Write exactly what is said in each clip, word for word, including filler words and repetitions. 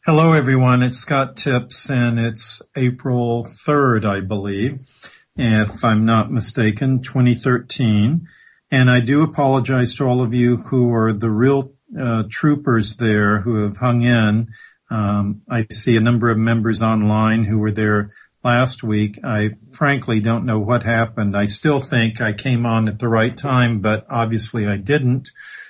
Hello, everyone. It's Scott Tips, and it's April third, I believe, if I'm not mistaken, twenty thirteen. And I do apologize to all of you who are the real uh, troopers there who have hung in. Um, I see a number of members online who were there last week. I frankly don't know what happened. I still think I came on at the right time, but obviously I didn't.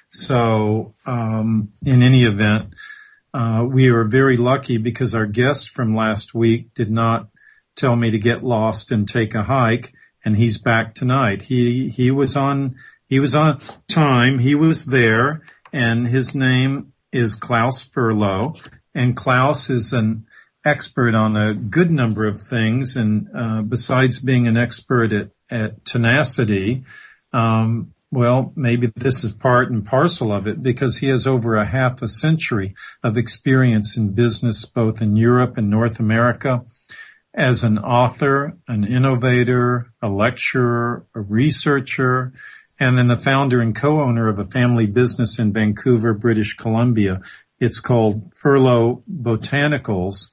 So um, in any event, Uh, we are very lucky because our guest from last week did not tell me to get lost and take a hike, and he's back tonight. He he was on he was on time. He was there, and his name is Klaus Furlow, and Klaus is an expert on a good number of things, and uh, besides being an expert at at tenacity, um, well, maybe this is part and parcel of it because he has over a half a century of experience in business, both in Europe and North America, as an author, an innovator, a lecturer, a researcher, and then the founder and co-owner of a family business in Vancouver, British Columbia. It's called Furlow Botanicals,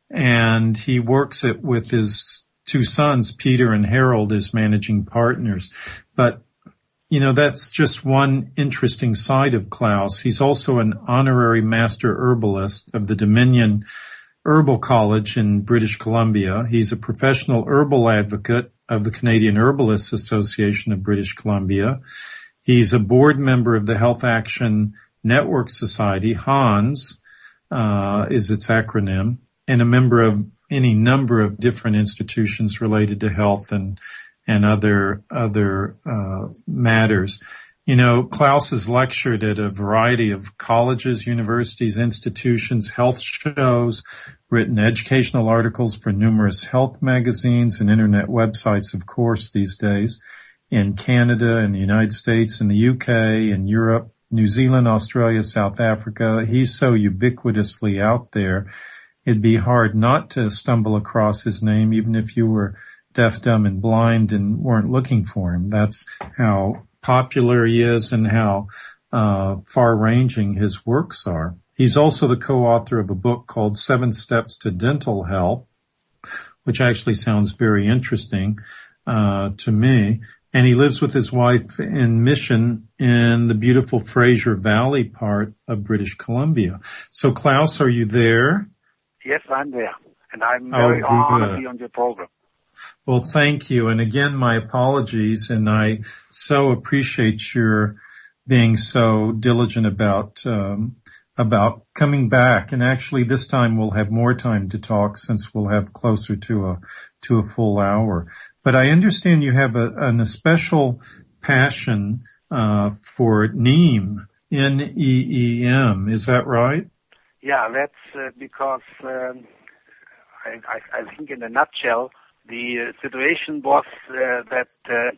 and he works it with his two sons, Peter and Harold, as managing partners. But you know, that's just one interesting side of Klaus. He's also an honorary master herbalist of the Dominion Herbal College in British Columbia. He's a professional herbal advocate of the Canadian Herbalists Association of British Columbia. He's a board member of the Health Action Network Society, HANS, uh, is its acronym, and a member of any number of different institutions related to health and and other, other, uh, matters. You know, Klaus has lectured at a variety of colleges, universities, institutions, health shows, written educational articles for numerous health magazines and internet websites, of course, these days, in Canada, in the United States, in the U K, in Europe, New Zealand, Australia, South Africa. He's so ubiquitously out there, it'd be hard not to stumble across his name, even if you were deaf, dumb, and blind and weren't looking for him. That's how popular he is and how uh far-ranging his works are. He's also the co-author of a book called Seven Steps to Dental Health, which actually sounds very interesting uh to me. And he lives with his wife in Mission in the beautiful Fraser Valley part of British Columbia. So, Klaus, are you there? Yes, I'm there. And I'm very oh, honored to be on your program. Well, thank you. And again, my apologies. And I so appreciate your being so diligent about, um, about coming back. And actually this time we'll have more time to talk since we'll have closer to a, to a full hour. But I understand you have a, an, a special passion, uh, for Neem, N E E M. Is that right? Yeah, that's uh, because, um, I, I, I think in a nutshell, the uh, situation was uh, that uh,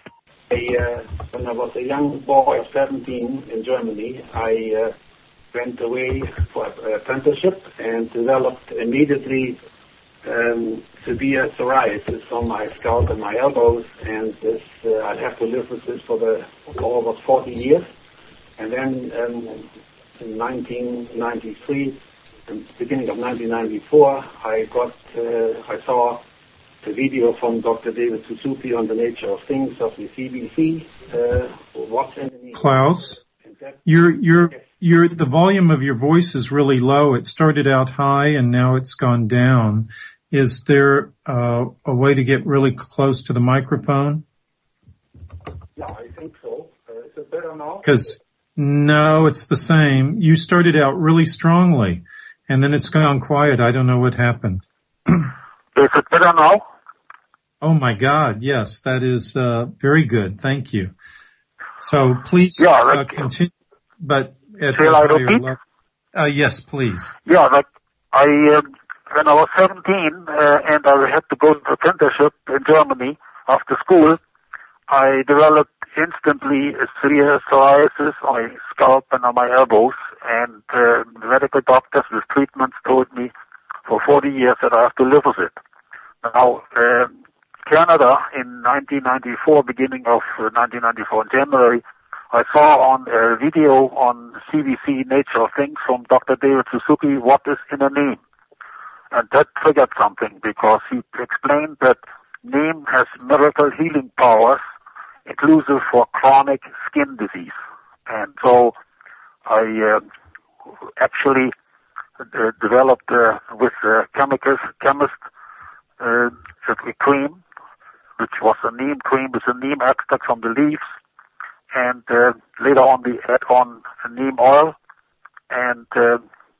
I, uh, when I was a young boy of seventeen in Germany, I uh, went away for an apprenticeship and developed immediately um, severe psoriasis on my scalp and my elbows, and this uh, I have to live with this for the almost forty years. And then um, in nineteen ninety-three, the beginning of nineteen ninety-four, I got uh, I saw a video from Doctor David Suzuki on the nature of things of the C B C. Uh, what's in the Klaus, your your your the volume of your voice is really low. It started out high and now it's gone down. Is there uh, a way to get really close to the microphone? Yeah, I think so. Uh, is it better now? Because no, it's the same. You started out really strongly, and then it's gone quiet. I don't know what happened. Is it better now? Oh my God, yes, that is uh, very good. Thank you. So please yeah, uh, continue, but at Shall the I higher repeat? level. Uh, yes, please. Yeah, like I, uh, when I was seventeen uh, and I had to go to apprenticeship in Germany after school, I developed instantly a severe psoriasis on my scalp and on my elbows, and uh, the medical doctors with treatments told me for forty years that I have to live with it. Now, uh, Canada in nineteen ninety-four, beginning of uh, nineteen ninety-four in January, I saw on a video on C B C Nature of Things from Doctor David Suzuki, what is in a neem. And that triggered something because he explained that neem has miracle healing powers, inclusive for chronic skin disease. And so I uh, actually uh, developed uh, with a chemicist, chemist uh, a cream, which was a neem cream with a neem extract from the leaves. And uh, later on we add on neem oil. And uh,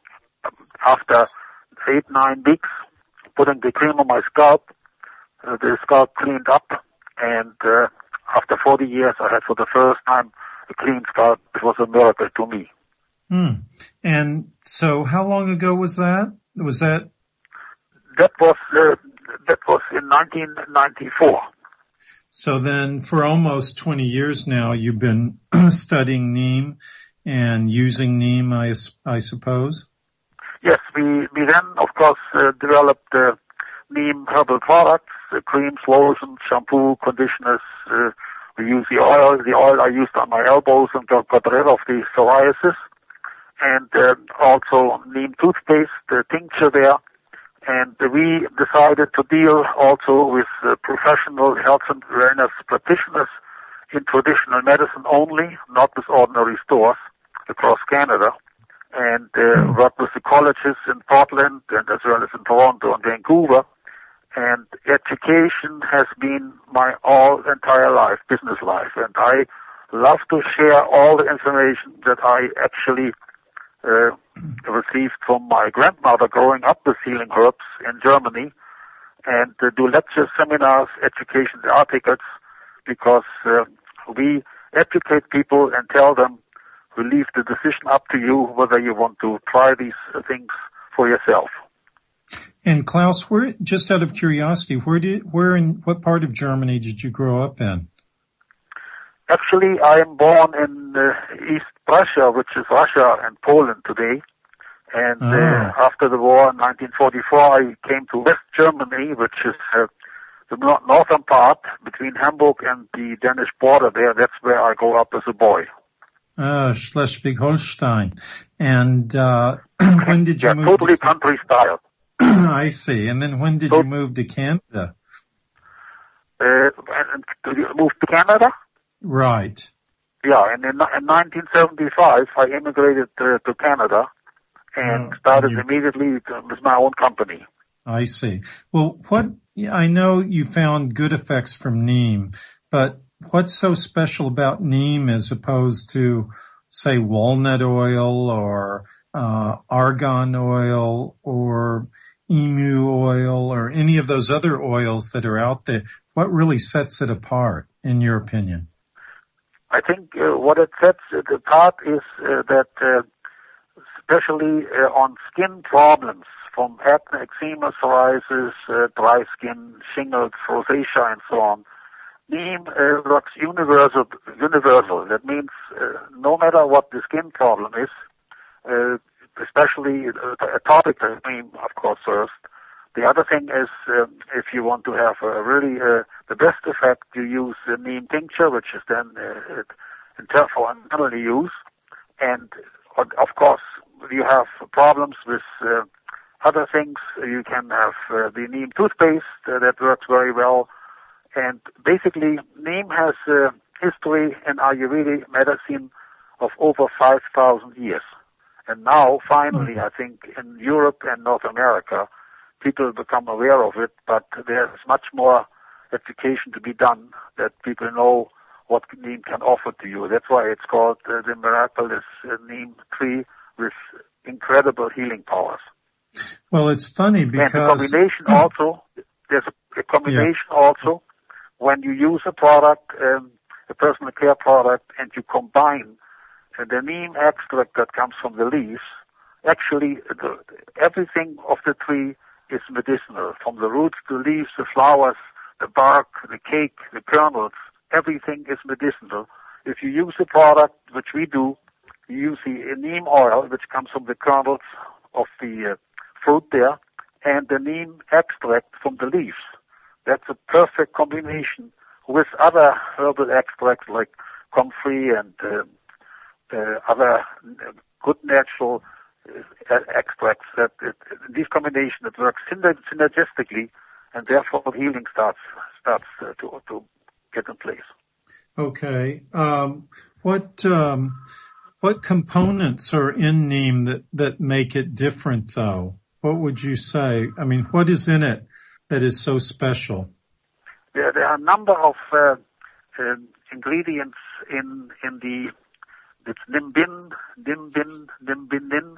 after eight, nine weeks, putting the cream on my scalp, uh, the scalp cleaned up. And uh, after forty years, I had for the first time a clean scalp. It was a miracle to me. Hmm. And so how long ago was that? Was that? That was, uh, that was in nineteen ninety-four. So then for almost twenty years now, you've been studying neem and using neem, I, I suppose? Yes, we, we then, of course, uh, developed uh, neem herbal products, uh, creams, lotions, shampoo, conditioners. Uh, we use the oil. The oil I used on my elbows and got, got rid of the psoriasis. And uh, also neem toothpaste, the tincture there. And we decided to deal also with uh, professional health and wellness practitioners in traditional medicine only, not with ordinary stores across Canada. And uh, work with the colleges in Portland and as well as in Toronto and Vancouver. And education has been my all entire life, business life. And I love to share all the information that I actually uh, received from my grandmother growing up with healing herbs in Germany, and uh, do lectures, seminars, education articles, because uh, we educate people and tell them we leave the decision up to you whether you want to try these uh, things for yourself. And Klaus, where, just out of curiosity, where did, where in what part of Germany did you grow up in? Actually, I am born in uh, East Prussia, which is Russia and Poland today. And oh. uh, after the war in nineteen forty-four, I came to West Germany, which is uh, the no- northern part between Hamburg and the Danish border there. That's where I grew up as a boy. Uh, Schleswig-Holstein. And uh, when did you yeah, move? Totally to... country style. I see. And then when did so, you move to Canada? Uh, and, and you moved to Canada? Right. Yeah, and in, in nineteen seventy-five, I immigrated uh, to Canada and oh, started and immediately to, with my own company. I see. Well, what, I know you found good effects from neem, but what's so special about neem as opposed to, say, walnut oil or uh, argan oil or emu oil or any of those other oils that are out there? What really sets it apart, in your opinion? I think uh, what it sets it apart is uh, that uh, especially uh, on skin problems from acne, eczema, psoriasis, uh, dry skin, shingles, rosacea, and so on, neem uh, works universal. Universal. That means uh, no matter what the skin problem is, uh, especially uh, a topical neem, of course, first. The other thing is, uh, if you want to have a really uh, the best effect, you use the neem tincture, which is then uh, inter- for internally use. And of course, you have problems with uh, other things. You can have uh, the neem toothpaste uh, that works very well. And basically, neem has a history in Ayurvedic medicine of over five thousand years. And now, finally, I think in Europe and North America, people become aware of it, but there's much more education to be done that people know what neem can offer to you. That's why it's called uh, the miraculous uh, neem tree with incredible healing powers. Well, it's funny because... And the combination also, there's a, a combination yeah. also, when you use a product, um, a personal care product, and you combine uh, the neem extract that comes from the leaves, actually the, everything of the tree is medicinal, from the roots, the leaves, the flowers, the bark, the cake, the kernels, everything is medicinal. If you use a product, which we do, you use the neem oil, which comes from the kernels of the uh, fruit there, and the neem extract from the leaves. That's a perfect combination with other herbal extracts like comfrey and uh, uh, other good natural uh, extracts, that it, these combinations that work synergistically, and therefore healing starts starts uh, to to get in place. Okay. Um, what um, what components are in neem that, that make it different, though? What would you say? I mean, what is in it that is so special? There, there are a number of uh, uh, ingredients in in the it's nimbin, nimbin, nimbinin.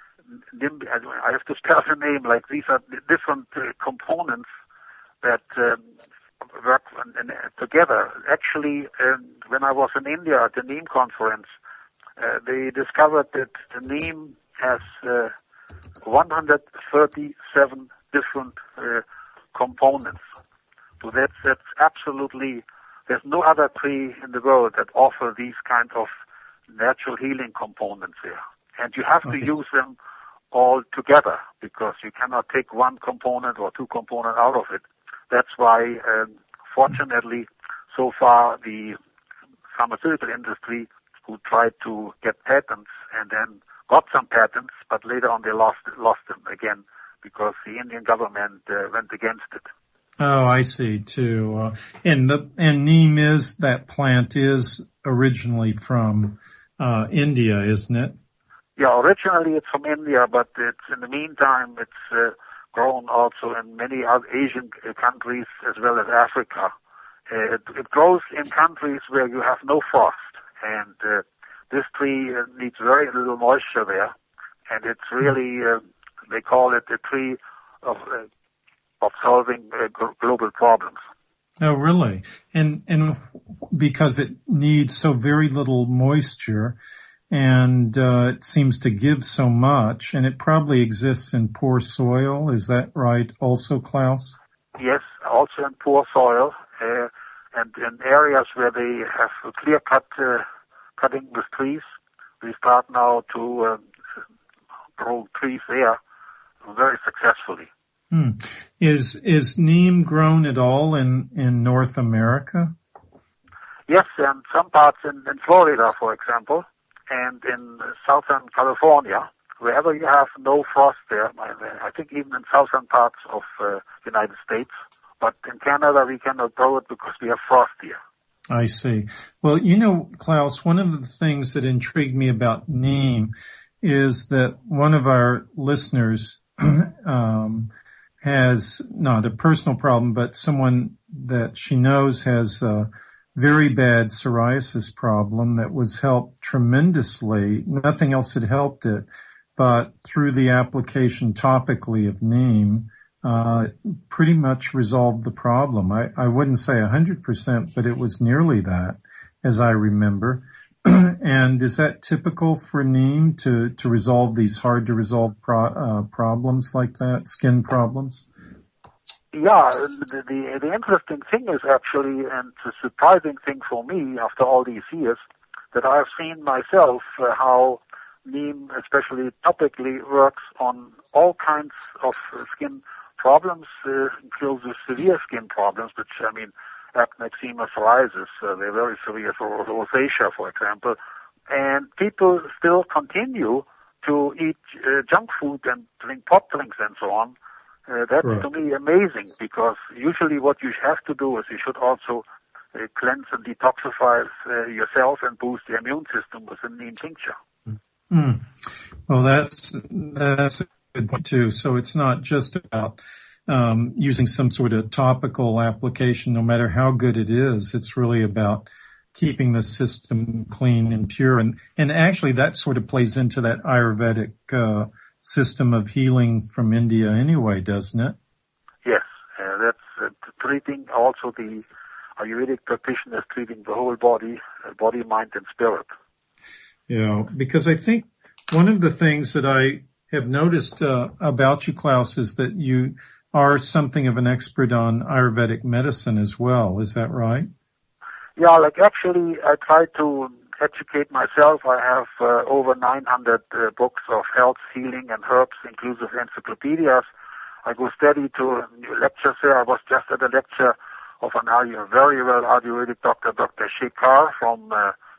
Nim, I have to spell the name. Like these are different uh, components that um, work in, in, together. Actually, um, when I was in India at the Neem conference, uh, they discovered that the Neem has uh, one hundred thirty-seven different uh, components. So that's, that's absolutely, there's no other tree in the world that offer these kind of natural healing components here. And you have to use them all together, because you cannot take one component or two components out of it. That's why, um, fortunately, so far the pharmaceutical industry, who tried to get patents and then got some patents, but later on they lost lost them again because the Indian government uh, went against it. Oh, I see too. Uh, and the and neem is that plant is originally from uh, India, isn't it? Yeah, originally it's from India, but it's in the meantime it's uh, grown also in many other Asian countries as well as Africa. Uh, it, it grows in countries where you have no frost, and uh, this tree uh, needs very little moisture there, and it's really uh, they call it the tree of uh, of solving uh, global problems. Oh, really? And and because it needs so very little moisture, and uh, it seems to give so much, and it probably exists in poor soil. Is that right also, Klaus? Yes, also in poor soil, uh, and in areas where they have a clear-cut uh, cutting with trees. We start now to uh, grow trees there very successfully. Hmm. Is is neem grown at all in, in North America? Yes, and some parts in, in Florida, for example, and in southern California, wherever you have no frost there. I think even in southern parts of uh, United States. But in Canada, we cannot grow it because we have frost here. I see. Well, you know, Klaus, one of the things that intrigued me about neem is that one of our listeners um, has not a personal problem, but someone that she knows has a very bad psoriasis problem that was helped tremendously. Nothing else had helped it, but through the application topically of neem, uh, pretty much resolved the problem. I, I wouldn't say a hundred percent, but it was nearly that, as I remember. And is that typical for neem to, to resolve these hard to resolve pro, uh, problems like that, skin problems? Yeah, the, the, the interesting thing is actually, and the surprising thing for me after all these years, that I've seen myself uh, how neem, especially topically, works on all kinds of uh, skin problems, uh, including severe skin problems, which, I mean, acne, eczema, psoriasis, uh, they're very severe for rosacea, for example. And people still continue to eat uh, junk food and drink pot drinks and so on. Uh, that's right. To me amazing, because usually what you have to do is you should also uh, cleanse and detoxify uh, yourself and boost the immune system with a neem tincture. Mm. Well, that's that's a good point too. So it's not just about um, using some sort of topical application, no matter how good it is. It's really about keeping the system clean and pure, and and actually that sort of plays into that Ayurvedic uh, system of healing from India anyway, doesn't it? Yes, uh, that's uh, treating also the Ayurvedic practitioners, treating the whole body, uh, body, mind, and spirit. Yeah, because I think one of the things that I have noticed uh, about you, Klaus, is that you are something of an expert on Ayurvedic medicine as well. Is that right? Yeah, like actually I try to educate myself. I have uh, over nine hundred uh, books of health, healing, and herbs, inclusive encyclopedias. I go steady to lectures there. I was just at a lecture of an Ayurvedic, very well Ayurvedic doctor, Doctor Shekhar from uh,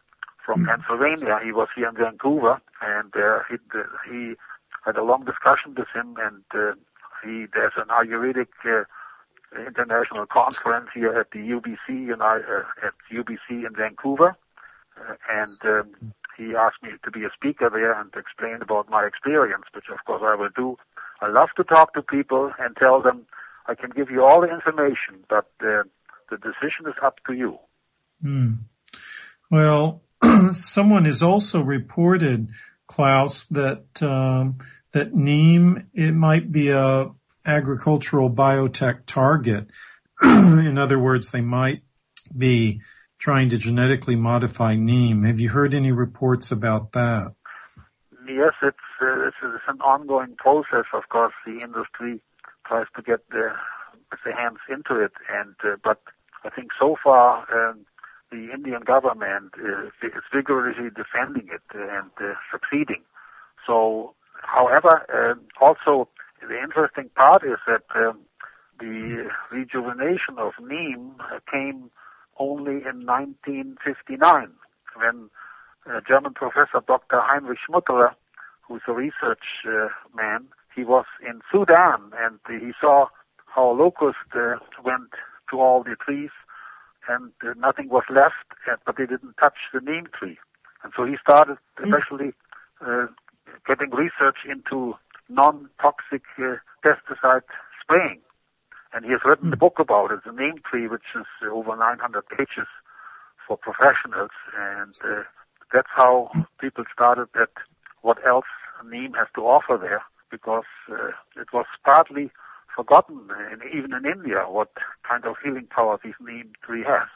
from Pennsylvania. He was here in Vancouver, and uh, he, he had a long discussion with him, and uh, he there's an Ayurvedic uh, international conference here at the U B C, you know, uh, at U B C in Vancouver, uh, and um, he asked me to be a speaker there and to explain about my experience, which of course I will do. I love to talk to people and tell them I can give you all the information, but uh, the decision is up to you. Mm. Well, someone has also reported, Klaus, that um, that neem, it might be a agricultural biotech target. In other words, they might be trying to genetically modify neem. Have you heard any reports about that? Yes, it's, uh, it's, it's an ongoing process. Of course, the industry tries to get their, their hands into it, and uh, but I think so far um, the Indian government uh, is vigorously defending it and uh, succeeding. So, however, uh, also the interesting part is that um, the rejuvenation of neem came only in nineteen fifty-nine, when uh, German professor Doctor Heinrich Schmutterer, who's a research uh, man, he was in Sudan, and uh, he saw how locusts uh, went to all the trees, and uh, nothing was left, uh, but they didn't touch the neem tree. And so he started especially uh, getting research into non-toxic uh, pesticide spraying. And he has written a book about it, the neem tree, which is uh, over nine hundred pages for professionals. And uh, that's how people started at what else neem has to offer there, because uh, it was partly forgotten, in, even in India, what kind of healing power this neem tree has.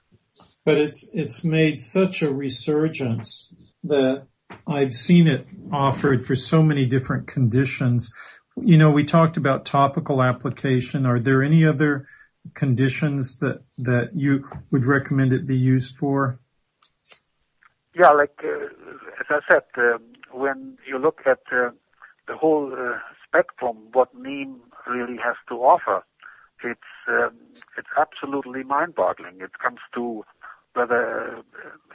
But it's it's made such a resurgence that I've seen it offered for so many different conditions. You know, we talked about topical application. Are there any other conditions that that you would recommend it be used for? Yeah, like uh, as I said, uh, when you look at uh, the whole uh, spectrum, what neem really has to offer, it's um, it's absolutely mind-boggling. It comes to whether uh,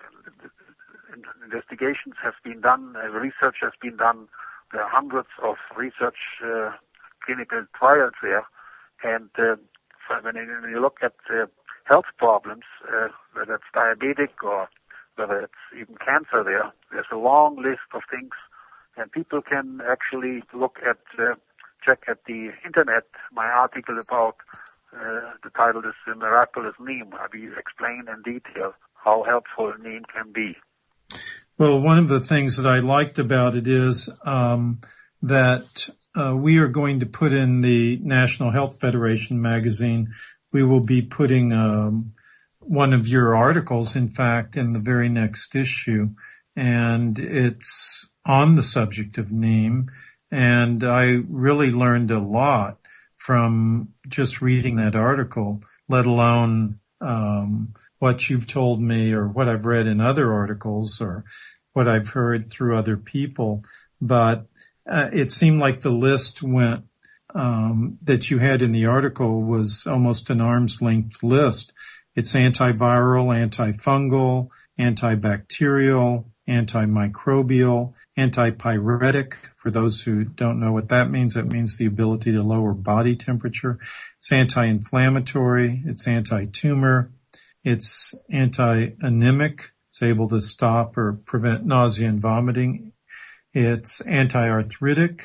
investigations have been done, uh, research has been done. There are hundreds of research uh, clinical trials there, and uh, when you look at uh, health problems, uh, whether it's diabetic or whether it's even cancer, there there's a long list of things, and people can actually look at, uh, check at the internet. My article about uh, the title is "The Miraculous Neem." I will explain in detail how helpful neem can be. Well, one of the things that I liked about it is um, that uh, we are going to put in the National Health Federation magazine, we will be putting um, one of your articles, in fact, in the very next issue. And it's on the subject of neem. And I really learned a lot from just reading that article, let alone um what you've told me or what I've read in other articles or what I've heard through other people. But uh, it seemed like the list went, um, that you had in the article was almost an arm's length list. It's antiviral, antifungal, antibacterial, antimicrobial, antipyretic. For those who don't know what that means, that means the ability to lower body temperature. It's anti-inflammatory. It's anti-tumor. It's anti-anemic. It's able to stop or prevent nausea and vomiting. It's anti-arthritic,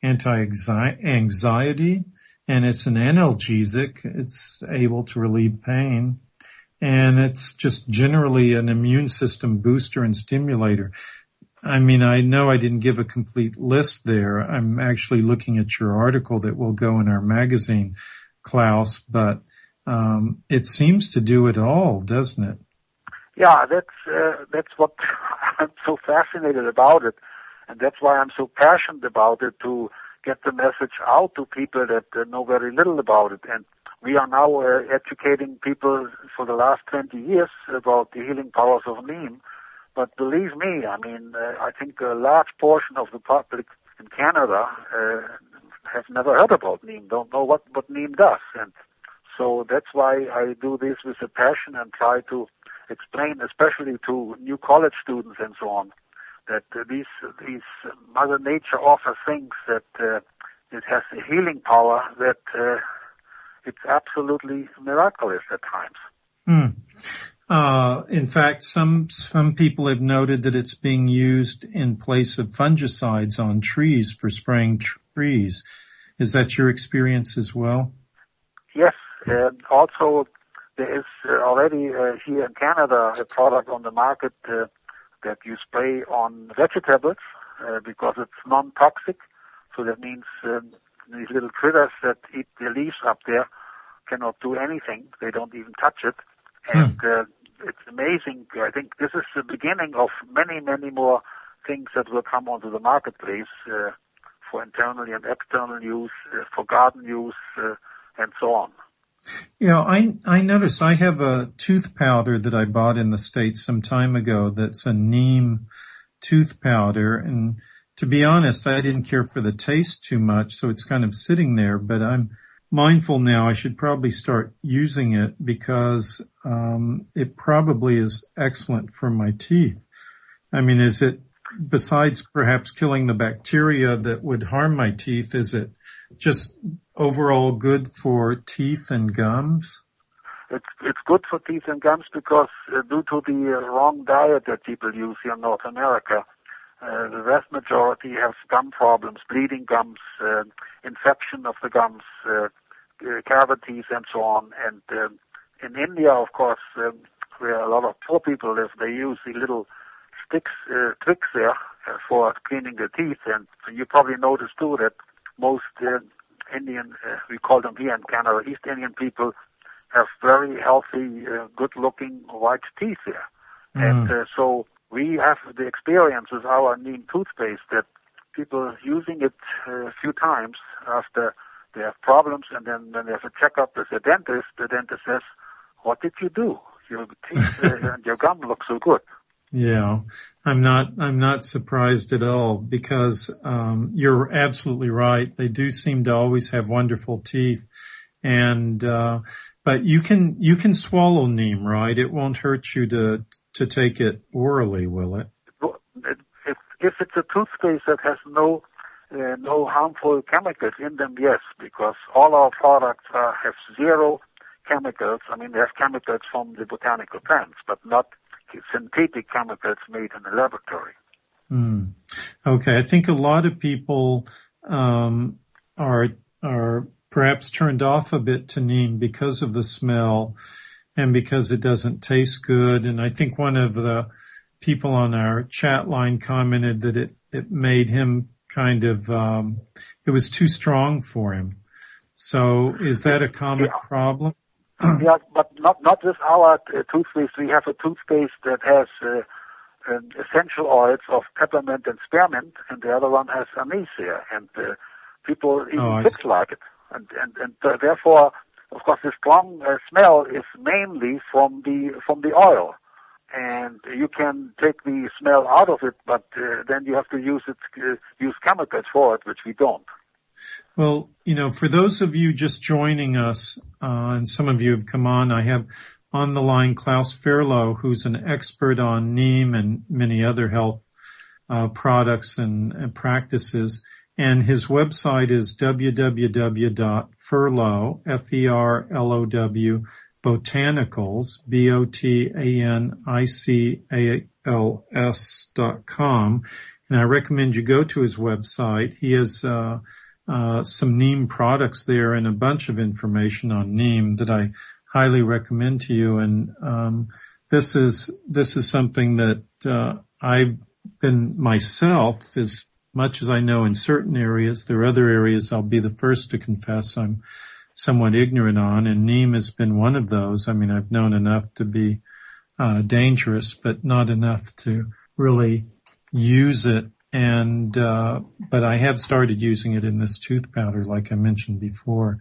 anti-anxiety, and it's an analgesic. It's able to relieve pain. And it's just generally an immune system booster and stimulator. I mean, I know I didn't give a complete list there. I'm actually looking at your article that will go in our magazine, Klaus, but Um, it seems to do it all, doesn't it? Yeah, that's uh, that's what I'm so fascinated about it, and that's why I'm so passionate about it, to get the message out to people that uh, know very little about it. And we are now uh, educating people for the last twenty years about the healing powers of neem. But believe me, I mean, uh, I think a large portion of the public in Canada uh, have never heard about neem, don't know what, what neem does. And so that's why I do this with a passion and try to explain, especially to new college students and so on, that uh, these these uh, Mother Nature offers things that uh, it has a healing power that uh, it's absolutely miraculous at times. Hmm. Uh, in fact, some some people have noted that it's being used in place of fungicides on trees for spraying trees. Is that your experience as well? Yes. Uh, also, there is uh, already uh, here in Canada a product on the market uh, that you spray on vegetables uh, because it's non-toxic. So that means um, these little critters that eat the leaves up there cannot do anything. They don't even touch it. And uh, it's amazing. I think this is the beginning of many, many more things that will come onto the marketplace uh, for internally and external use, uh, for garden use, uh, and so on. You know, I, I noticed I have a tooth powder that I bought in the States some time ago that's a neem tooth powder. And to be honest, I didn't care for the taste too much, so it's kind of sitting there. But I'm mindful now I should probably start using it because um, it probably is excellent for my teeth. I mean, is it, besides perhaps killing the bacteria that would harm my teeth, is it just overall good for teeth and gums? It's, it's good for teeth and gums because uh, due to the uh, wrong diet that people use here in North America, uh, the vast majority have gum problems, bleeding gums, uh, infection of the gums, uh, uh, cavities, and so on. And uh, in India, of course, um, where a lot of poor people live, they use the little sticks, uh, tricks there uh, for cleaning the teeth. And you probably noticed too that most uh, Indian, uh, we call them here in Canada, East Indian people have very healthy, uh, good-looking white teeth there. Mm. And uh, so we have the experience with our neem toothpaste that people using it uh, a few times after they have problems, and then when they have a checkup with the dentist, the dentist says, "What did you do? Your teeth uh, and your gum look so good." Yeah, I'm not, I'm not surprised at all because, um, you're absolutely right. They do seem to always have wonderful teeth. And, uh, but you can, you can swallow neem, right? It won't hurt you to, to take it orally, will it? If, if it's a toothpaste that has no, uh, no harmful chemicals in them, yes, because all our products uh, have zero chemicals. I mean, they have chemicals from the botanical plants, but not synthetic chemicals made in a laboratory. Mm. Okay, I think a lot of people um, are are perhaps turned off a bit to neem because of the smell and because it doesn't taste good. And I think one of the people on our chat line commented that it it made him kind of um, it was too strong for him. So is that a common yeah. problem? Yeah, but not not with our uh, toothpaste. We have a toothpaste that has uh, um, essential oils of peppermint and spearmint, and the other one has anise here, and uh, people even oh, dislike it. And and and uh, therefore, of course, the strong uh, smell is mainly from the from the oil, and you can take the smell out of it, but uh, then you have to use it uh, use chemicals for it, which we don't. Well, you know, for those of you just joining us, uh, and some of you have come on, I have on the line Klaus Fairlow, who's an expert on neem and many other health uh, products and, and practices. And his website is w w w dot ferlow, F E R L O W, botanicals, B O T A N I C A L S dot com. And I recommend you go to his website. He has uh Uh, some neem products there and a bunch of information on neem that I highly recommend to you. And um, this is this is something that uh, I've been myself, as much as I know in certain areas. There are other areas I'll be the first to confess I'm somewhat ignorant on, and neem has been one of those. I mean, I've known enough to be uh, dangerous, but not enough to really use it. And, uh, but I have started using it in this tooth powder, like I mentioned before.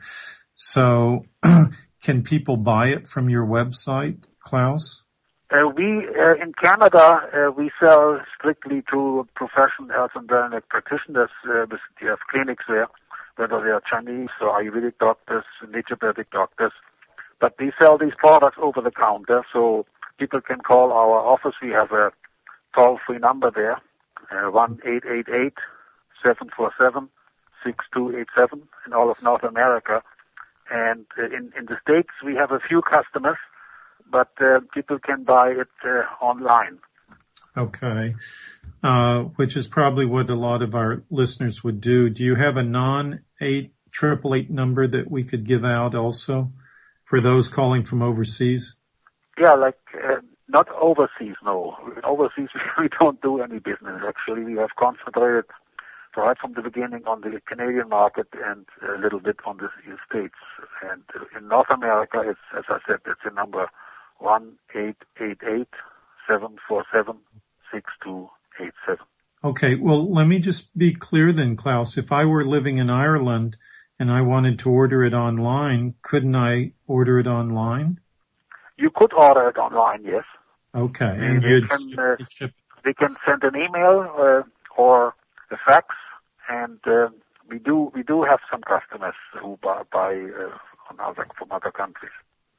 So can people buy it from your website, Klaus? Uh, we, uh, in Canada, uh, we sell strictly to professional health and wellness practitioners. Uh, we have clinics there, whether they are Chinese or Ayurvedic doctors, naturopathic doctors. But we sell these products over the counter, so people can call our office. We have a toll-free number there, uh, one eight eight eight, seven four seven, six two eight seven in all of North America. And uh, in, in the States, we have a few customers, but uh, people can buy it uh, online. Okay, uh, which is probably what a lot of our listeners would do. Do you have a non-eight triple eight number that we could give out also for those calling from overseas? Yeah, like uh, not overseas, no. Overseas, we don't do any business. Actually, we have concentrated right from the beginning on the Canadian market and a little bit on the States. And in North America, it's, as I said, it's a number one eight eight eight, seven four seven, six two eight seven. Okay, well, let me just be clear then, Klaus. If I were living in Ireland and I wanted to order it online, couldn't I order it online? You could order it online, yes. Okay. And you can, uh, they can send an email uh, or a fax, and uh, we do we do have some customers who buy, buy uh, on other, from other countries.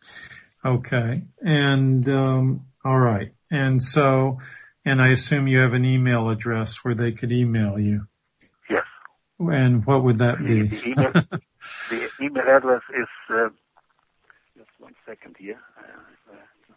Okay. And um, all right. And so, and I assume you have an email address where they could email you. Yes. And what would that be? The, the, email, the email address is uh, just one second here. Uh,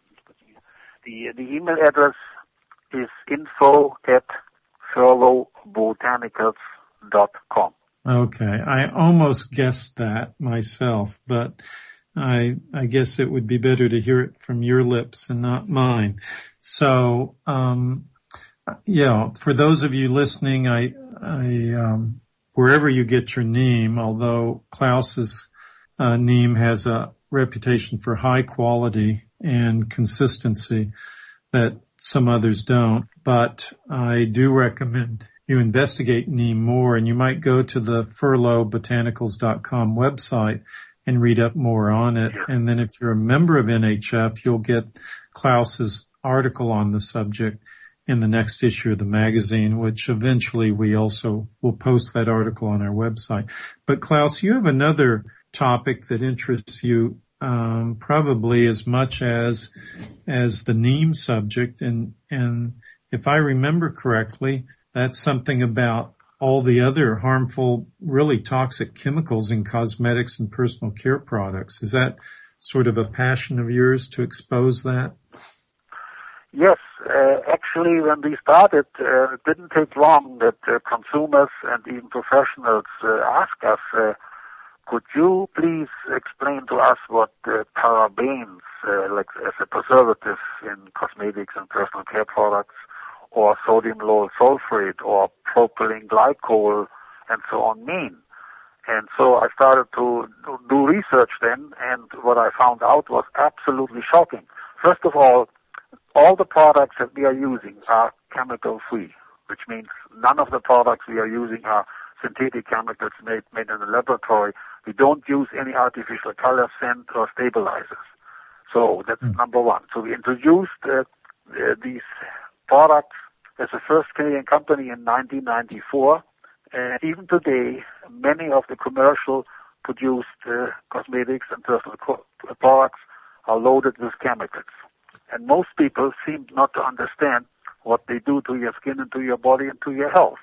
the the email address is info at furlow botanicals dot com. Okay. I almost guessed that myself, but I I guess it would be better to hear it from your lips and not mine. So, um, yeah, for those of you listening, I, I, um, wherever you get your neem, although Klaus's uh, neem has a reputation for high quality and consistency that some others don't, but I do recommend you investigate neem more, and you might go to the furlow botanicals dot com website and read up more on it. And then if you're a member of N H F, you'll get Klaus's article on the subject in the next issue of the magazine, which eventually we also will post that article on our website. But Klaus, you have another topic that interests you um, probably as much as as the neem subject, and and if I remember correctly, that's something about all the other harmful, really toxic chemicals in cosmetics and personal care products. Is that sort of a passion of yours to expose that? Yes, uh, actually, when we started, uh, it didn't take long that uh, consumers and even professionals uh, asked us, uh, could you please explain to us what uh, parabens, uh, like as a preservative in cosmetics and personal care products, or sodium lauryl sulfate, or propylene glycol, and so on mean? And so I started to do research then, and what I found out was absolutely shocking. First of all, all the products that we are using are chemical-free, which means none of the products we are using are synthetic chemicals made, made in a laboratory. We don't use any artificial color, scent, or stabilizers. So that's mm. number one. So we introduced uh, uh, these products as the first Canadian company in nineteen ninety-four. And even today, many of the commercial produced uh, cosmetics and personal co- products are loaded with chemicals. And most people seem not to understand what they do to your skin and to your body and to your health.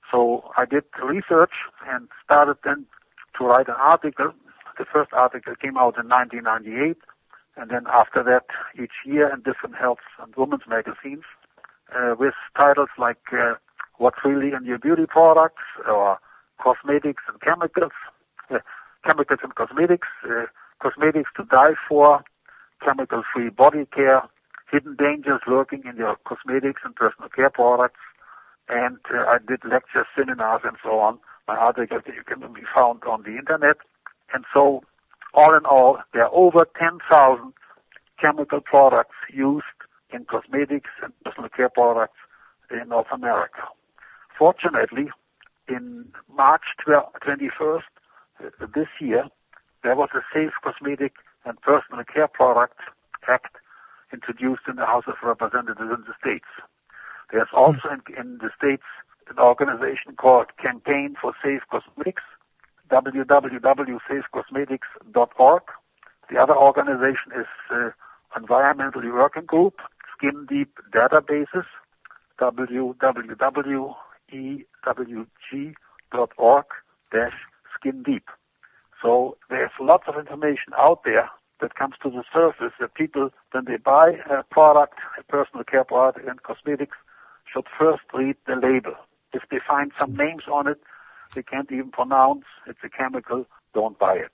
So I did research and started then to write an article. The first article came out in nineteen ninety-eight. And then after that, each year in different health and women's magazines uh, with titles like uh, What's Really in Your Beauty Products, or Cosmetics and Chemicals, uh, Chemicals and Cosmetics, uh, Cosmetics to Die For, Chemical-Free Body Care, Hidden Dangers Lurking in Your Cosmetics and Personal Care Products, and uh, I did lectures, seminars, and so on. My articles you can be found on the Internet. And so, all in all, there are over ten thousand chemical products used in cosmetics and personal care products in North America. Fortunately, in March twenty-first uh, this year, there was a Safe Cosmetic and Personal Care Products Act introduced in the House of Representatives in the States. There's also in, in the States an organization called Campaign for Safe Cosmetics, w w w dot safe cosmetics dot org. The other organization is uh, environmentally working group, Skin Deep databases, w w w dot e w g dot org dash skin deep. So there's lots of information out there that comes to the surface that people, when they buy a product, a personal care product and cosmetics, should first read the label. If they find some names on it they can't even pronounce, it's a chemical, don't buy it.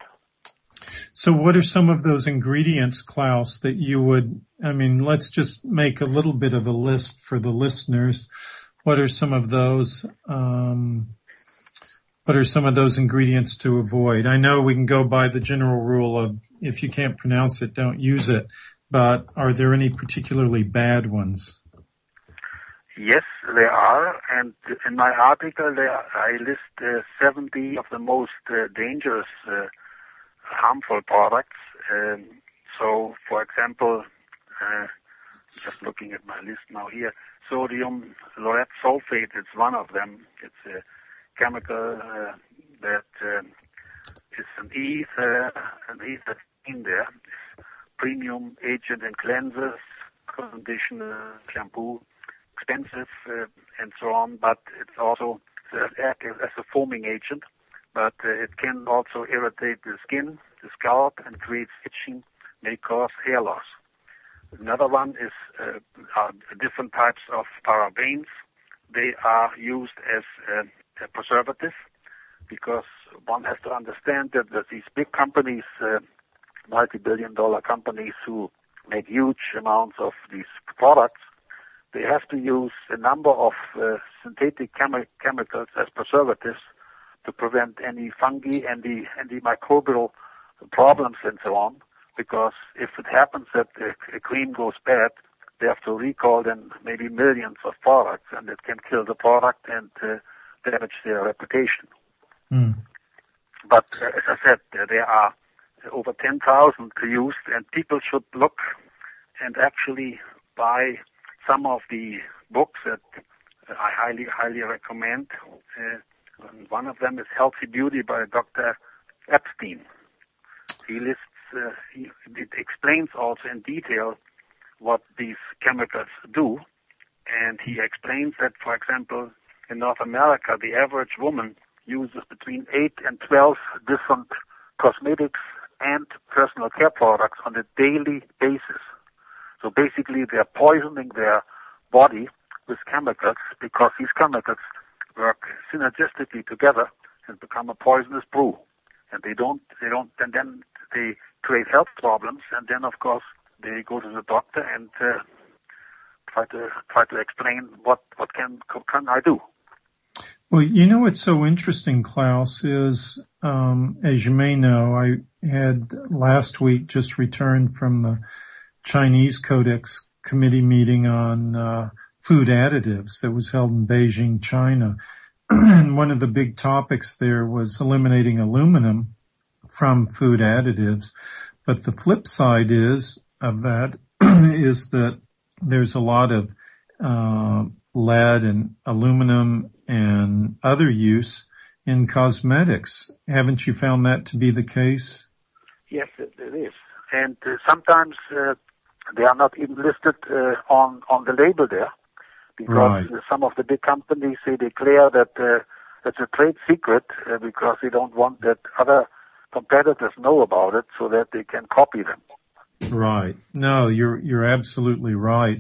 So what are some of those ingredients, Klaus, that you would, I mean, let's just make a little bit of a list for the listeners. What are some of those, um, what are some of those ingredients to avoid? I know we can go by the general rule of if you can't pronounce it, don't use it, but are there any particularly bad ones? Yes, there are, and in my article there, I list uh, seventy of the most uh, dangerous uh, harmful products. Um, so, for example, uh, just looking at my list now here, sodium lauryl sulfate is one of them. It's a chemical uh, that uh, is an ether, an ether in there. It's premium agent in cleansers, conditioner, shampoo, expensive uh, and so on, but it's also uh, active as a foaming agent. But uh, it can also irritate the skin, the scalp, and create itching, may cause hair loss. Another one is uh, are different types of parabens. They are used as uh, a preservative because one has to understand that, that these big companies, uh, multi-billion dollar companies who make huge amounts of these products, they have to use a number of uh, synthetic chemi- chemicals as preservatives to prevent any fungi and the antimicrobial problems and so on, because if it happens that a, a cream goes bad, they have to recall then maybe millions of products, and it can kill the product and uh, damage their reputation. Mm. But uh, as I said, uh, there are over ten thousand to use, and people should look and actually buy some of the books that I highly, highly recommend. Uh, And one of them is Healthy Beauty by Doctor Epstein. He lists, uh, he, it explains also in detail what these chemicals do. And he explains that, for example, in North America, the average woman uses between eight and twelve different cosmetics and personal care products on a daily basis. So basically, they're poisoning their body with chemicals because these chemicals work synergistically together and become a poisonous brew. And they don't, they don't, and then they create health problems, and then of course they go to the doctor and uh, try to try to explain what what can can I do. Well, you know what's so interesting, Klaus, is um, as you may know, I had last week just returned from the Chinese Codex Committee meeting on uh, food additives that was held in Beijing, China. And one of the big topics there was eliminating aluminum from food additives. But the flip side is of that is that there's a lot of uh, lead and aluminum and other use in cosmetics. Haven't you found that to be the case? Yes, it, it is. And uh, sometimes uh, they are not even listed uh, on, on the label there. Because right. Some of the big companies, they declare that uh, it's a trade secret uh, because they don't want that other competitors know about it so that they can copy them. Right. No, you're you're absolutely right.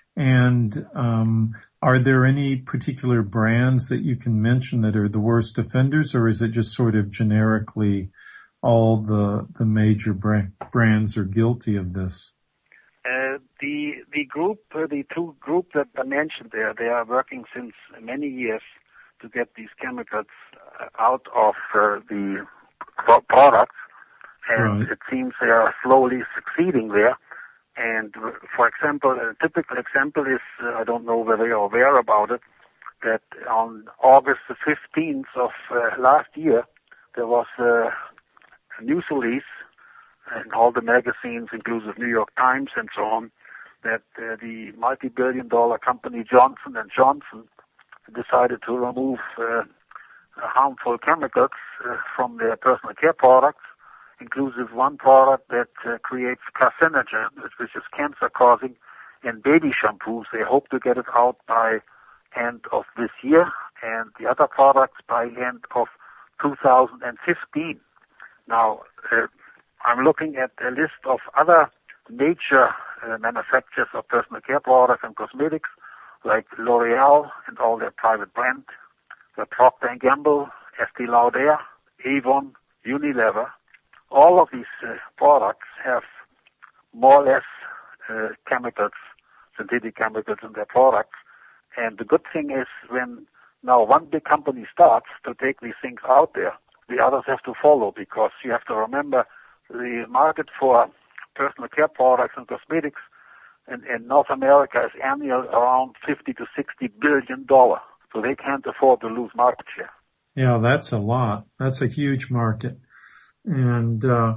And um, are there any particular brands that you can mention that are the worst offenders, or is it just sort of generically all the the major brand, brands are guilty of this? Uh, the the group, uh, the two groups that I mentioned there, they are working since many years to get these chemicals uh, out of uh, the pro- products, and right. It seems they are slowly succeeding there. And uh, for example, a typical example is, uh, I don't know whether you're aware about it, that on August the fifteenth of uh, last year, there was uh, a news release in all the magazines, inclusive New York Times and so on, that uh, the multi-billion dollar company Johnson and Johnson decided to remove uh, harmful chemicals uh, from their personal care products inclusive one product that uh, creates carcinogen, which is cancer-causing, in baby shampoos. They hope to get it out by end of this year, and the other products by end of two thousand fifteen. Now, uh, I'm looking at a list of other major uh, manufacturers of personal care products and cosmetics, like L'Oreal and all their private brands, the Procter and Gamble, Estée Lauder, Avon, Unilever. All of these uh, products have more or less uh, chemicals, synthetic chemicals in their products. And the good thing is when now one big company starts to take these things out there, the others have to follow, because you have to remember the market for personal care products and cosmetics in, in North America is annual around fifty to sixty billion dollars. So they can't afford to lose market share. Yeah, that's a lot. That's a huge market. And, uh,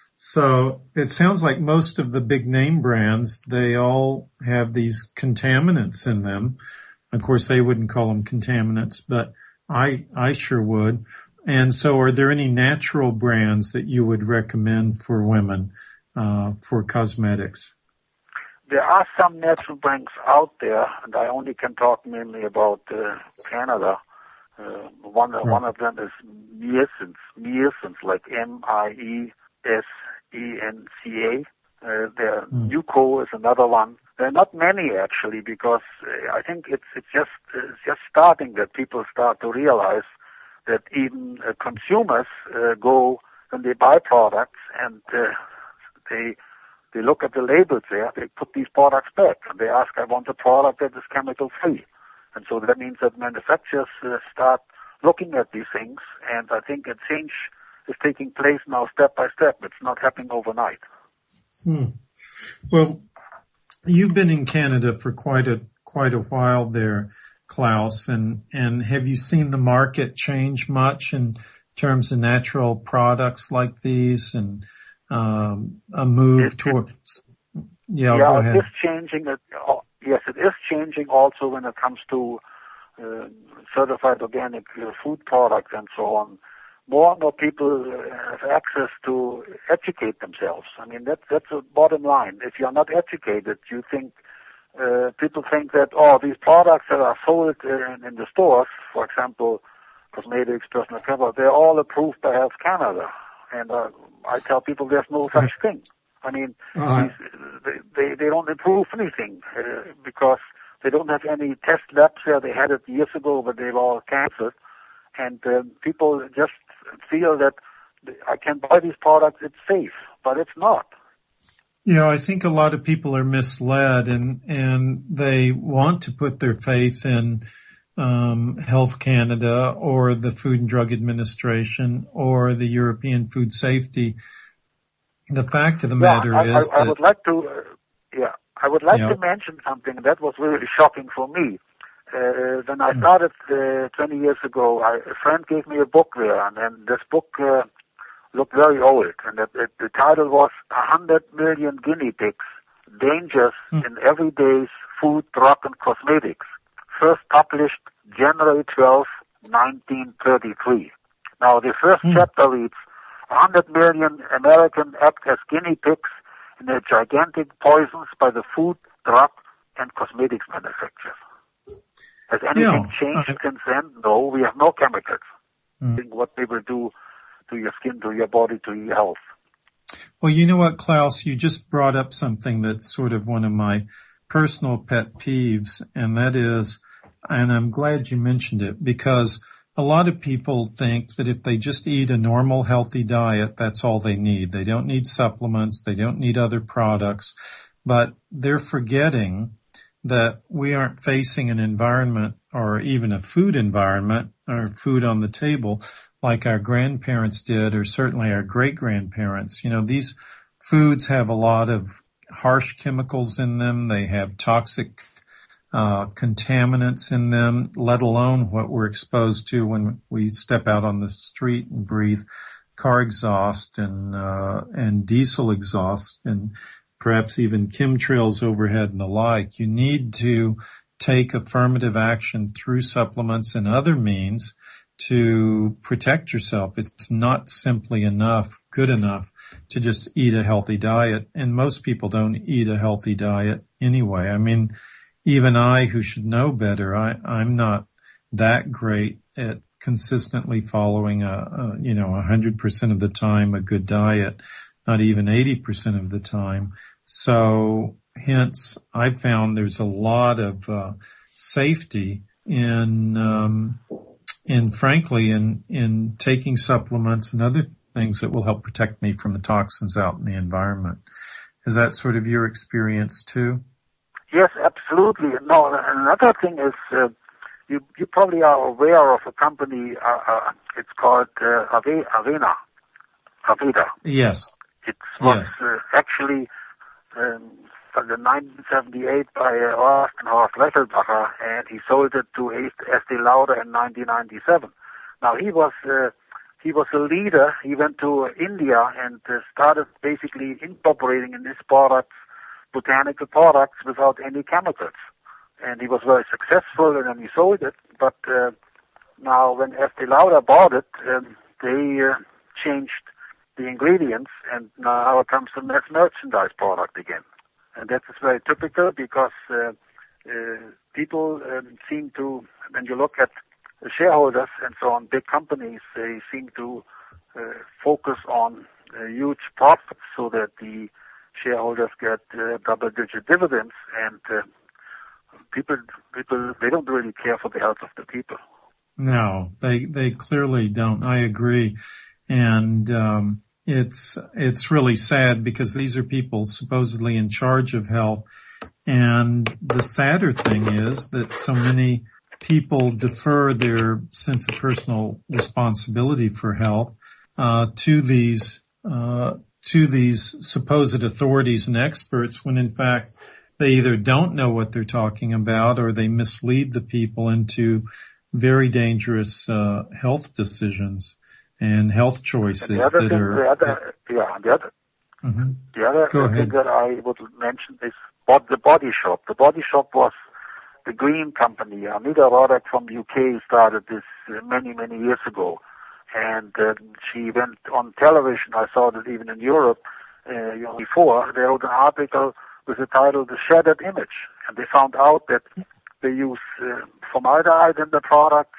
so it sounds like most of the big name brands, they all have these contaminants in them. Of course, they wouldn't call them contaminants, but I, I sure would. And so are there any natural brands that you would recommend for women, uh, for cosmetics? There are some natural brands out there, and I only can talk mainly about uh, Canada. Uh, one, right. one of them is Miersens, Miersens, like M I E S E N C A. Uh, their mm. Nuco is another one. There are not many actually, because uh, I think it's it's just it's just starting that people start to realize that even uh, consumers uh, go when they buy products and uh, they they look at the labels there, they put these products back and they ask, I want a product that is chemical free. And so that means that manufacturers uh, start looking at these things, and I think a change is taking place now step by step. It's not happening overnight. Hmm. Well, you've been in Canada for quite a quite a while there, Klaus, and and have you seen the market change much in terms of natural products like these, and um, a move it's, towards? Yeah, yeah, go ahead. It is changing. Yes, it is changing also when it comes to uh, certified organic uh, food products and so on. More and more people uh, have access to educate themselves. I mean, that, that's the bottom line. If you're not educated, you think, uh, people think that, oh, these products that are sold in, in the stores, for example, cosmetics, personal care, they're all approved by Health Canada. And uh, I tell people there's no such thing. I mean, uh-huh. these, they, they don't improve anything uh, because they don't have any test labs there. They had it years ago, but they were all canceled. And uh, people just feel that I can buy these products, it's safe, but it's not. You know, I think a lot of people are misled, and, and they want to put their faith in um, Health Canada or the Food and Drug Administration or the European Food Safety. The fact of the yeah, matter I, is I, I that... would like to, uh, yeah, I would like yeah. to mention something that was really shocking for me. Uh, when I started uh, twenty years ago, I, a friend gave me a book there, and, and this book uh, looked very old. And it, it, the title was one hundred million Guinea Pigs, Dangers mm. in Everyday's Food, Drug, and Cosmetics. First published January twelfth, nineteen thirty-three. Now, the first mm. chapter reads, one hundred million Americans act as guinea pigs in the gigantic poisons by the food, drug, and cosmetics manufacturers. Has anything yeah. changed uh, since then? No, we have no chemicals. Mm. Think what they will do to your skin, to your body, to your health. Well, you know what, Klaus, you just brought up something that's sort of one of my personal pet peeves, and that is, and I'm glad you mentioned it, because a lot of people think that if they just eat a normal, healthy diet, that's all they need. They don't need supplements. They don't need other products, but they're forgetting that we aren't facing an environment or even a food environment or food on the table like our grandparents did, or certainly our great-grandparents. You know, these foods have a lot of harsh chemicals in them. They have toxic uh contaminants in them, let alone what we're exposed to when we step out on the street and breathe car exhaust and uh and diesel exhaust and perhaps even chemtrails overhead and the like. You need to take affirmative action through supplements and other means to protect yourself. It's not simply enough, good enough to just eat a healthy diet. And most people don't eat a healthy diet anyway. I mean, even I, who should know better, I, I'm not that great at consistently following a, a you know, a hundred percent of the time a good diet, not even eighty percent of the time. So hence I've found there's a lot of, uh, safety in, um, in frankly, in, in taking supplements and other things that will help protect me from the toxins out in the environment. Is that sort of your experience too? Yes, absolutely. No, another thing is, uh, you, you probably are aware of a company, uh, uh it's called, uh, Avena. Aveda. Yes. It was, yes. uh, actually, um, in nineteen seventy-eight by uh, Horst and Horst Wesselbacher, and he sold it to Estee Lauder in nineteen ninety-seven. Now he was, uh, he was a leader. He went to India and uh, started basically incorporating in his products botanical products without any chemicals. And he was very successful, and then he sold it. But uh, now when Estee Lauder bought it, um, they uh, changed the ingredients, and now it comes a mass merchandise product again. And that is very typical because uh, uh, people um, seem to, when you look at the shareholders and so on, big companies, they seem to uh, focus on uh, huge profits so that the shareholders get uh, double-digit dividends, and uh, people, people, they don't really care for the health of the people. No, they they clearly don't. I agree, and um, it's it's really sad because these are people supposedly in charge of health, and the sadder thing is that so many people defer their sense of personal responsibility for health uh, to these. Uh, to these supposed authorities and experts when in fact they either don't know what they're talking about or they mislead the people into very dangerous uh, health decisions and health choices and the other that thing, are... The other, yeah, the other, mm-hmm. the other Go thing ahead. that I would mention is the Body Shop. The Body Shop was the green company. Anita Roddick from U K started this many, many years ago. And uh, she went on television. I saw that even in Europe uh, you know, before. They wrote an article with the title "The Shattered Image," and they found out that they use uh, formaldehyde in the products,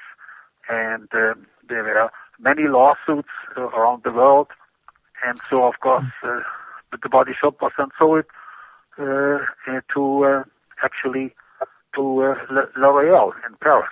and uh, there were many lawsuits uh, around the world. And so, of course, uh, the Body Shop was then sold uh, to uh, actually to uh, L'Oreal in Paris.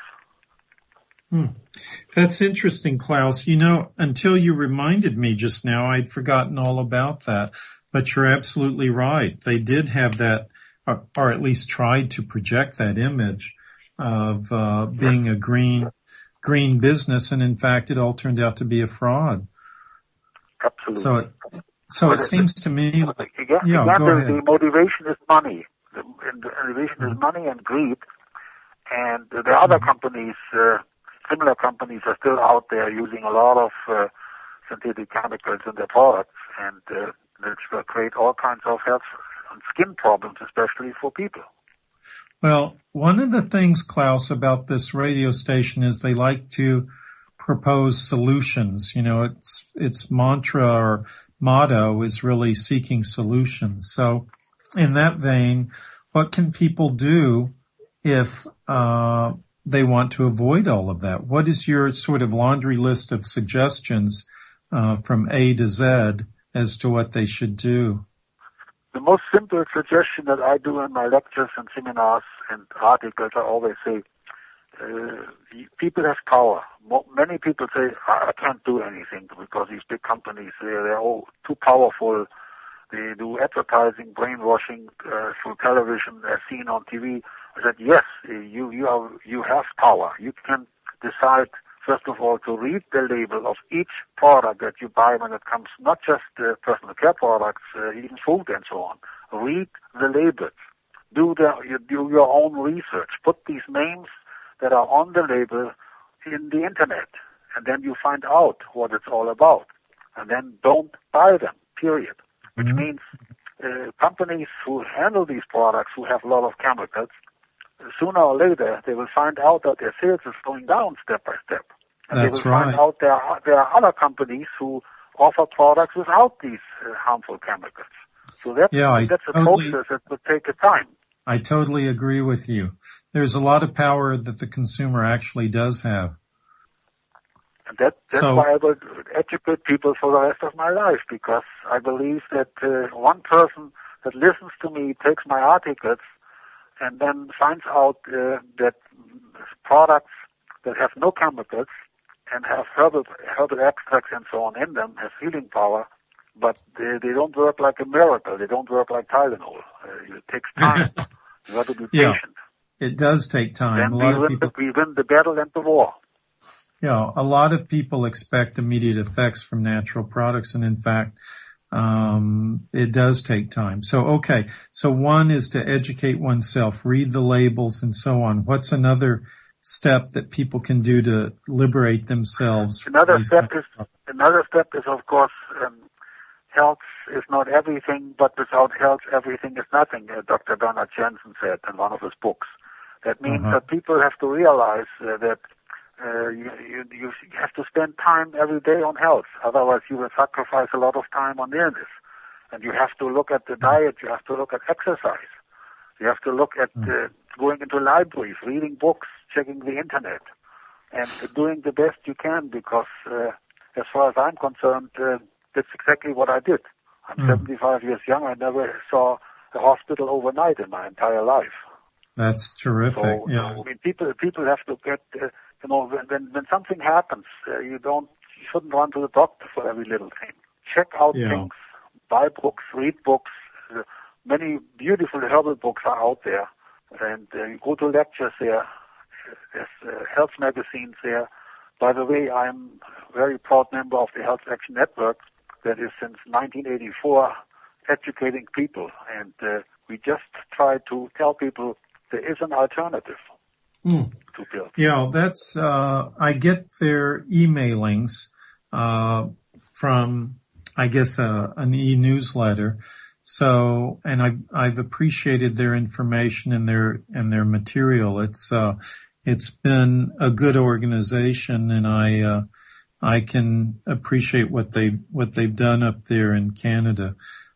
Hmm. That's interesting, Klaus. You know, until you reminded me just now, I'd forgotten all about that. But you're absolutely right. They did have that, or, or at least tried to project that image of uh, being a green, green business, and in fact, it all turned out to be a fraud. Absolutely. So, it, so it seems to me like, again, yeah, again, go the, ahead. the motivation is money. The, the motivation Mm-hmm. is money and greed, and the other mm-hmm. companies. Uh, Similar companies are still out there using a lot of uh, synthetic chemicals in their products, and uh, which will create all kinds of health and skin problems, especially for people. Well, one of the things, Klaus, about this radio station is they like to propose solutions. You know, its its mantra or motto is really seeking solutions. So, in that vein, what can people do if uh they want to avoid all of that? What is your sort of laundry list of suggestions uh, from A to Z as to what they should do? The most simple suggestion that I do in my lectures and seminars and articles, I always say, uh, people have power. Many people say, I can't do anything because these big companies, they're, they're all too powerful. They do advertising, brainwashing uh, through television, as seen on T V. I said, yes, you you have you have power. You can decide, first of all, to read the label of each product that you buy when it comes, not just uh, personal care products, uh, even food and so on. Read the labels. Do the you do your own research. Put these names that are on the label in the internet, and then you find out what it's all about. And then don't buy them. Period. Which mm-hmm. means uh, companies who handle these products, who have a lot of chemicals, sooner or later they will find out that their sales is going down step by step. And That's they will find right. out there are, there are other companies who offer products without these uh, harmful chemicals. So that's, Yeah, I that's a totally, process that would take a time. I totally agree with you. There's a lot of power that the consumer actually does have. And that, that's so, why I would educate people for the rest of my life, because I believe that uh, one person that listens to me, takes my articles, and then finds out uh, that products that have no chemicals and have herbal, herbal extracts and so on in them have healing power, but they, they don't work like a miracle. They don't work like Tylenol. Uh, it takes time. You have to be yeah, patient. It does take time. Then a lot we of win, people, the, we win the battle and the war. Yeah, a lot of people expect immediate effects from natural products, and in fact, um, it does take time. So, okay. So one is to educate oneself, read the labels and so on. What's another step that people can do to liberate themselves? Another step is, another step is, of course, um, health is not everything, but without health, everything is nothing, uh, Doctor Bernard Jensen said in one of his books. That means uh-huh. that people have to realize uh, that uh, you, you, you have to spend time every day on health. Otherwise, you will sacrifice a lot of time on illness. And you have to look at the diet. You have to look at exercise. You have to look at uh, going into libraries, reading books, checking the internet, and uh, doing the best you can, because uh, as far as I'm concerned, uh, that's exactly what I did. I'm mm. seventy-five years young. I never saw a hospital overnight in my entire life. That's terrific. So, yeah. I mean, people people have to get, uh, you know, when when, when something happens, uh, you don't, you shouldn't run to the doctor for every little thing. Check out yeah. things, buy books, read books. Uh, many beautiful herbal books are out there, and uh, you go to lectures there. There's uh, health magazines there. By the way, I'm a very proud member of the Health Action Network that is since nineteen eighty-four educating people, and uh, we just try to tell people there is an alternative mm. to pills. Yeah, that's, uh, I get their emailings, uh, from, I guess, uh, an e-newsletter. So, and I, I've appreciated their information and their, and their material. It's, uh, it's been a good organization, and I, uh, I can appreciate what they, what they've done up there in Canada.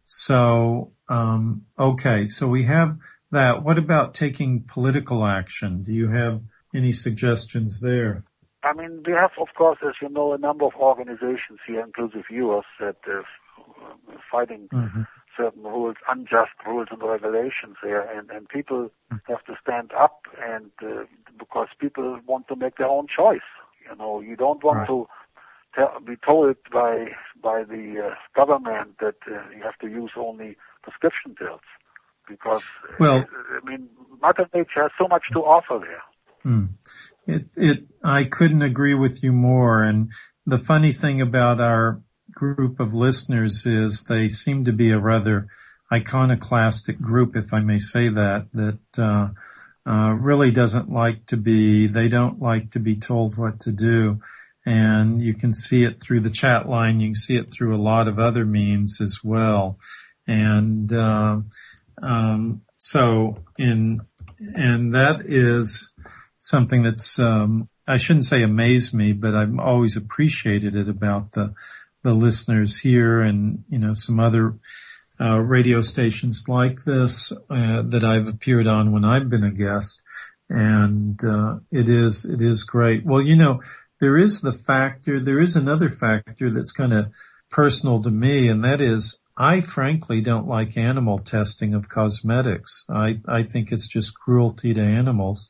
So, um, okay, so we have that. What about taking political action? Do you have any suggestions there? I mean, we have, of course, as you know, a number of organizations here, inclusive yours, that are fighting mm-hmm. certain rules, unjust rules and regulations here, and, and people have to stand up, and uh, because people want to make their own choice. You know, you don't want right. to tell, be told by by the uh, government that uh, you have to use only prescription pills, because well, uh, I mean, Mother Nature has so much to offer there. Hmm. It, it, I couldn't agree with you more. And the funny thing about our group of listeners is they seem to be a rather iconoclastic group, if I may say that, that, uh, uh, really doesn't like to be, they don't like to be told what to do. And you can see it through the chat line. You can see it through a lot of other means as well. And, uh, um, so in, and that is something that's, um, I shouldn't say amazed me, but I've always appreciated it about the, the listeners here and, you know, some other, uh, radio stations like this, uh, that I've appeared on when I've been a guest. And, uh, it is, it is great. Well, you know, there is the factor, there is another factor that's kind of personal to me, and that is I frankly don't like animal testing of cosmetics. I, I think it's just cruelty to animals.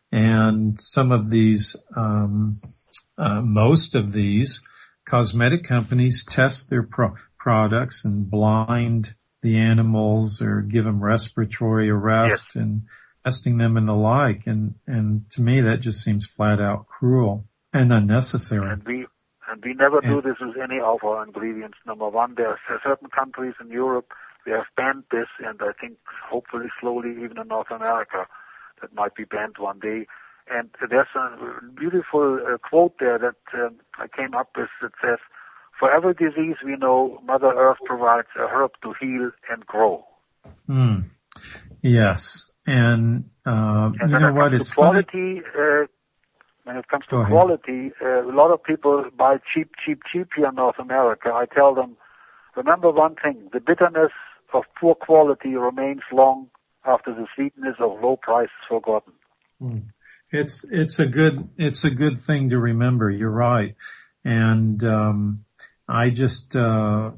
And some of these, um, uh, most of these cosmetic companies test their pro- products and blind the animals or give them respiratory arrest yes. and testing them and the like. And, and to me, that just seems flat out cruel and unnecessary. And we, and we never and, do this with any of our ingredients. Number one, there are certain countries in Europe, they have banned this, and I think hopefully slowly even in North America, that might be banned one day. And there's a beautiful uh, quote there that um, I came up with that says, for every disease we know, Mother Earth provides a herb to heal and grow. Mm. Yes. And, uh, and you know what, it's quality, uh, when it comes to quality, uh, a lot of people buy cheap, cheap, cheap here in North America. I tell them, remember one thing, the bitterness of poor quality remains long after the sweetness of low price is forgotten. Mm. It's, it's a good, it's a good thing to remember. You're right. And, um, I just, uh,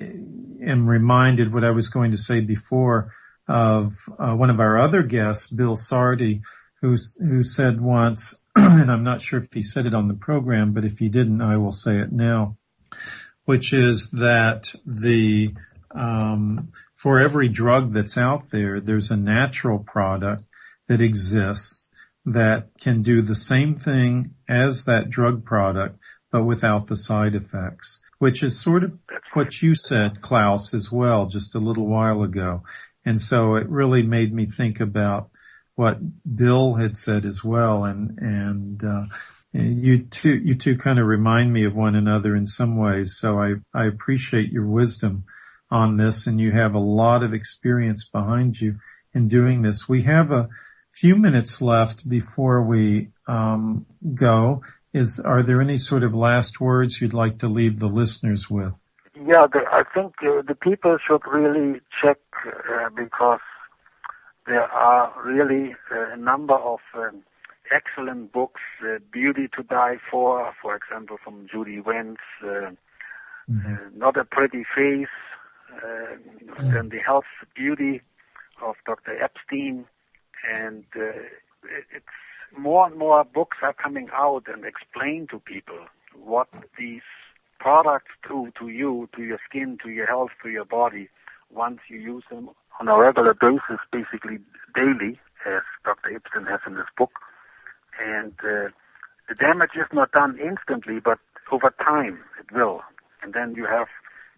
am reminded what I was going to say before of, uh, one of our other guests, Bill Sardi, who's, who said once, and I'm not sure if he said it on the program, but if he didn't, I will say it now, which is that the, um, for every drug that's out there, there's a natural product that exists that can do the same thing as that drug product, but without the side effects, which is sort of what you said, Klaus, as well, just a little while ago. And so it really made me think about what Bill had said as well. And, and, uh, and you two, you two kind of remind me of one another in some ways. So I, I appreciate your wisdom on this, and you have a lot of experience behind you in doing this. We have a few minutes left before we, um, go. Is, are there any sort of last words you'd like to leave the listeners with? Yeah, the, I think uh, the people should really check uh, because there are really uh, a number of um, excellent books, uh, Beauty to Die For, for example, from Judy Wentz, uh, mm-hmm. uh, Not a Pretty Face, uh, mm-hmm. then The Health Beauty of Doctor Epstein, and uh, it's more and more books are coming out and explain to people what these products do to you, to your skin, to your health, to your body, once you use them on a regular basis, basically daily, as Doctor Epstein has in his book. And uh, the damage is not done instantly, but over time it will. And then you have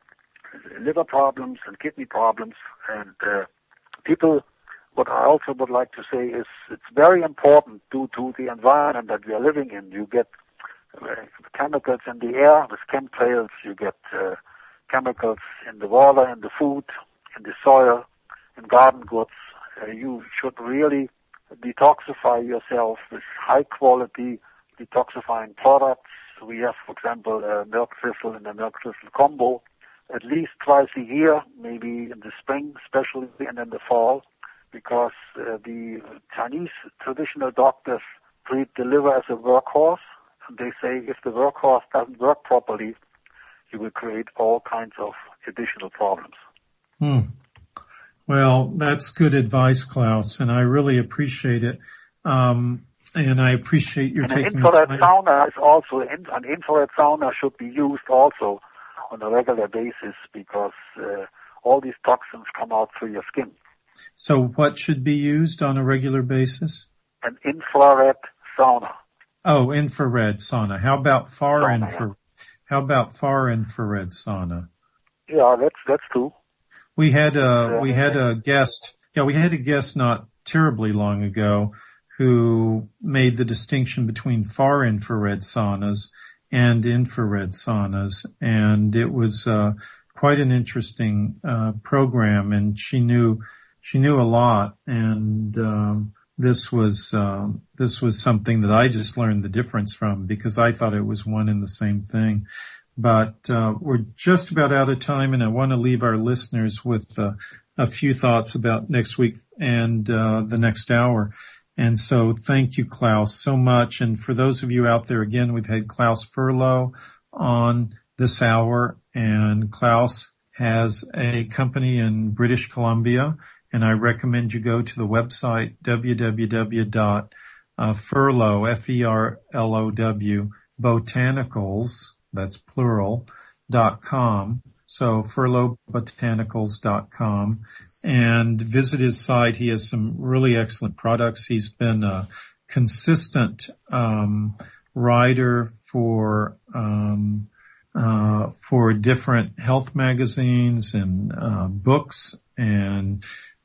liver problems and kidney problems, and uh, people. What I also would like to say is it's very important due to the environment that we are living in. You get uh, chemicals in the air with chemtrails. You get uh, chemicals in the water, in the food, in the soil, in garden goods. Uh, you should really detoxify yourself with high-quality detoxifying products. We have, for example, uh, milk thistle and the milk thistle combo at least twice a year, maybe in the spring especially, and in the fall, because uh, the Chinese traditional doctors treat the liver as a workhorse, and they say if the workhorse doesn't work properly, you will create all kinds of additional problems. Hmm. Well, that's good advice, Klaus, and I really appreciate it. Um, and I appreciate your and taking an infrared the time. sauna is also an infrared sauna should be used also on a regular basis because uh, all these toxins come out through your skin. So what should be used on a regular basis? An infrared sauna. Oh, infrared sauna. How about far sauna, infrared? Yeah. How about far infrared sauna? Yeah, that's that's true. We had a we had a guest. Yeah, we had a guest not terribly long ago who made the distinction between far infrared saunas and infrared saunas, and it was uh, quite an interesting uh, program. And she knew. She knew a lot, and um, this was um, this was something that I just learned the difference from because I thought it was one and the same thing. But uh, we're just about out of time, and I want to leave our listeners with uh, a few thoughts about next week and uh, the next hour. And so, thank you, Klaus, so much. And for those of you out there, again, we've had Klaus Furlow on this hour, and Klaus has a company in British Columbia. And I recommend you go to the website, w w w dot furlow, F E R L O W, botanicals, that's plural, dot com. So furlow botanicals dot com. And visit his site. He has some really excellent products. He's been a consistent um, writer for um, uh, for different health magazines and uh, books and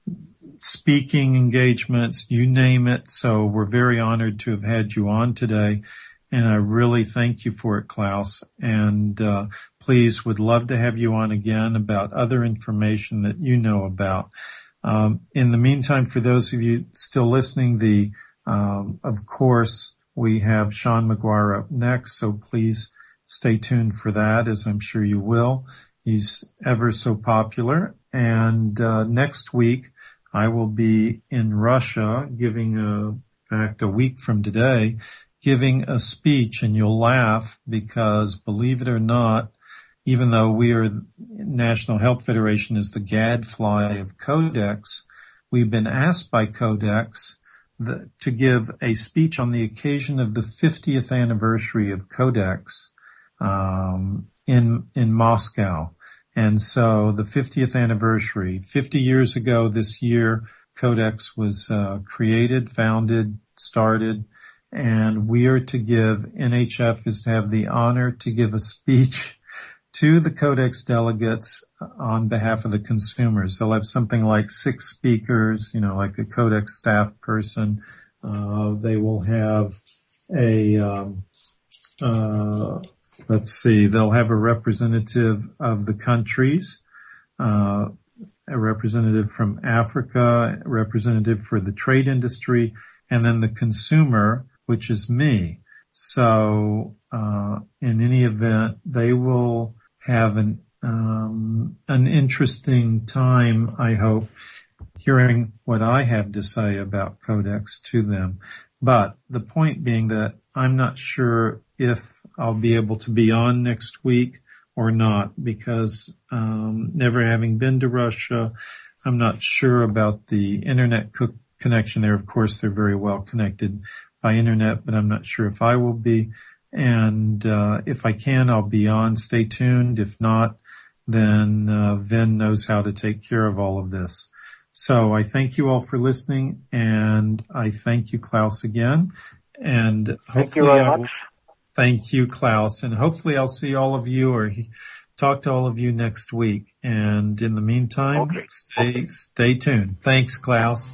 speaking engagements, you name it. So we're very honored to have had you on today. And I really thank you for it, Klaus. And uh, please, would love to have you on again about other information that you know about. Um, in the meantime, for those of you still listening, the um, of course, we have Sean McGuire up next, so please stay tuned for that, as I'm sure you will. He's ever so popular. And uh, next week, I will be in Russia giving, a, in fact, a week from today, giving a speech. And you'll laugh because, believe it or not, even though we are, National Health Federation is the gadfly of Codex, we've been asked by Codex the, to give a speech on the occasion of the fiftieth anniversary of Codex um, in in Moscow. And so the fiftieth anniversary, fifty years ago this year, Codex was uh, created, founded, started, and we are to give, N H F is to have the honor to give a speech to the Codex delegates on behalf of the consumers. They'll have something like six speakers, you know, like a Codex staff person. Uh, they will have a, um, uh, let's see, they'll have a representative of the countries, uh, a representative from Africa, a representative for the trade industry, and then the consumer, which is me. So, uh, in any event, they will have an, um, an interesting time, I hope, hearing what I have to say about Codex to them. But the point being that I'm not sure if I'll be able to be on next week or not, because, um, never having been to Russia, I'm not sure about the internet co- connection there. Of course, they're very well connected by internet, but I'm not sure if I will be. And uh if I can, I'll be on. Stay tuned. If not, then uh Vin knows how to take care of all of this. So I thank you all for listening, and I thank you, Klaus, again. And hopefully thank you very I will, much. Thank you, Klaus. And hopefully I'll see all of you or talk to all of you next week. And in the meantime, okay. stay, okay. stay tuned. Thanks, Klaus.